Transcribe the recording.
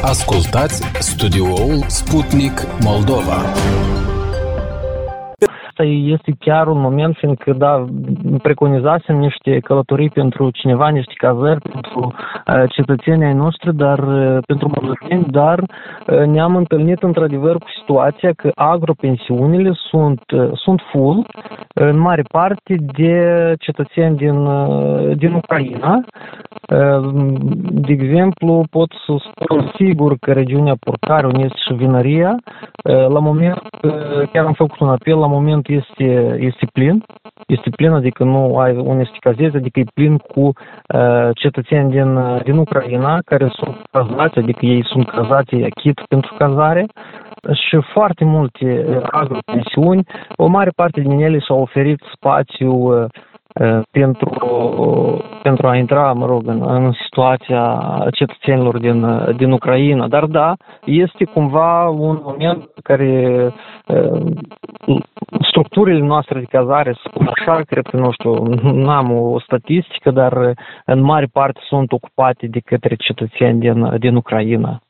Ascultați studioul Sputnik Moldova. Este chiar un moment, fiindcă, da, preconizasem niște călătorii pentru cineva, niște cazări pentru cetățenii ai noștri, dar pentru moldoveni, dar ne-am întâlnit într-adevăr cu situația că agropensiunile sunt full, în mare parte, de cetățeni din Ucraina. De exemplu, pot să spun sigur că regiunea Purcari, unde este și vinăria, la moment, chiar am făcut un apel, la moment este plin. Este plin, adică nu ai unde să te cazezi, adică e plin cu cetățeni din Ucraina care sunt cazați, adică ei sunt cazați achit pentru cazare și foarte multe agropensiuni, o mare parte din ele și-au oferit spațiu pentru a intra, în situația cetățenilor din Ucraina. Dar da, este cumva un moment în care structurile noastre de cazare, să spun așa, cred că, nu știu, n-am o statistică, dar în mare parte sunt ocupate de către cetățeni din Ucraina.